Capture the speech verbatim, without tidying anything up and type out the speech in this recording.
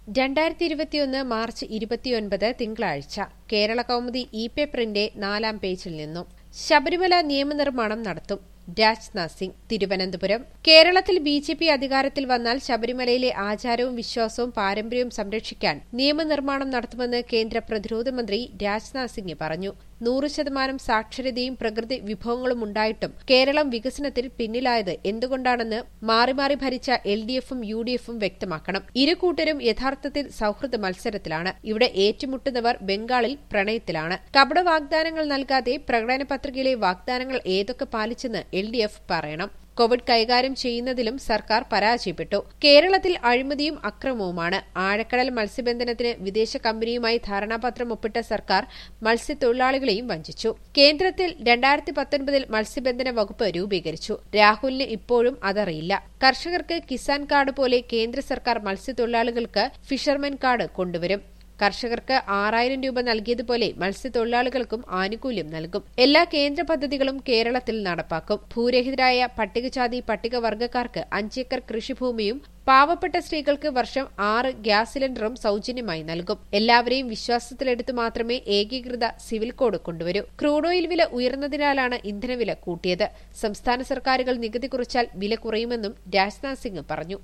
രണ്ടായിരത്തി ഇരുപത്തിയൊന്ന് മാർച്ച് ഇരുപത്തിയൊൻപത് തിങ്കളാഴ്ച കേരള കൗമുദി ഇ പേപ്പറിന്റെ നാലാം പേജിൽ നിന്നും ശബരിമല നിയമനിർമ്മാണം നടത്തും രാജ്നാഥ് സിംഗ് തിരുവനന്തപുരം. കേരളത്തിൽ ബി ജെ പി അധികാരത്തിൽ വന്നാൽ ശബരിമലയിലെ ആചാരവും വിശ്വാസവും പാരമ്പര്യവും സംരക്ഷിക്കാൻ നിയമനിർമ്മാണം നടത്തുമെന്ന് കേന്ദ്ര പ്രതിരോധ മന്ത്രി രാജ്നാഥ് സിംഗ് പറഞ്ഞു. നൂറ് ശതമാനം സാക്ഷരതയും പ്രകൃതി വിഭവങ്ങളും ഉണ്ടായിട്ടും കേരളം വികസനത്തിൽ പിന്നിലായത് എന്തുകൊണ്ടാണെന്ന് മാറി മാറി ഭരിച്ച എൽ ഡി എഫും യു ഡി എഫും വ്യക്തമാക്കണം. ഇരു കൂട്ടരും യഥാർത്ഥത്തിൽ സൌഹൃദ മത്സരത്തിലാണ്. ഇവിടെ ഏറ്റുമുട്ടുന്നവർ ബംഗാളിൽ പ്രണയത്തിലാണ്. കപട വാഗ്ദാനങ്ങൾ നൽകാതെ പ്രകടന പത്രികയിലെ വാഗ്ദാനങ്ങൾ ഏതൊക്കെ പാലിച്ചെന്ന് എൽ ഡി എഫ് പറയണം. കോവിഡ് കൈകാര്യം ചെയ്യുന്നതിലും സർക്കാർ പരാജയപ്പെട്ടു. കേരളത്തിൽ അഴിമതിയും അക്രമവുമാണ്. ആഴക്കടൽ മത്സ്യബന്ധനത്തിന് വിദേശ കമ്പനിയുമായി ധാരണാപത്രം ഒപ്പിട്ട സർക്കാർ മത്സ്യത്തൊഴിലാളികളെയും വഞ്ചിച്ചു. കേന്ദ്രത്തിൽ രണ്ടായിരത്തി പത്തൊൻപതിൽ മത്സ്യബന്ധന വകുപ്പ് രൂപീകരിച്ചു. രാഹുലിന് ഇപ്പോഴും അതറിയില്ല. കർഷകർക്ക് കിസാൻ കാർഡ് പോലെ കേന്ദ്ര സർക്കാർ മത്സ്യത്തൊഴിലാളികൾക്ക് ഫിഷർമെൻ കാർഡ് കൊണ്ടുവരും. കർഷകർക്ക് ആറായിരം രൂപ നൽകിയതുപോലെ മത്സ്യത്തൊഴിലാളികൾക്കും ആനുകൂല്യം നൽകും. എല്ലാ കേന്ദ്ര പദ്ധതികളും കേരളത്തിൽ നടപ്പാക്കും. ഭൂരഹിതരായ പട്ടികജാതി പട്ടികവർഗക്കാർക്ക് അഞ്ചേക്കർ കൃഷിഭൂമിയും പാവപ്പെട്ട സ്ത്രീകൾക്ക് വർഷം ആറ് ഗ്യാസ് സിലിണ്ടറും സൌജന്യമായി നൽകും. എല്ലാവരെയും വിശ്വാസത്തിലെടുത്തു മാത്രമേ ഏകീകൃത സിവിൽ കോഡ് കൊണ്ടുവരൂ. ക്രൂഡ് ഓയിൽ വില ഉയർന്നതിനാലാണ് ഇന്ധനവില കൂട്ടിയത്. സംസ്ഥാന സർക്കാരുകൾ നികുതി കുറച്ചാൽ വില കുറയുമെന്നും രാജ്നാഥ് സിംഗ് പറഞ്ഞു.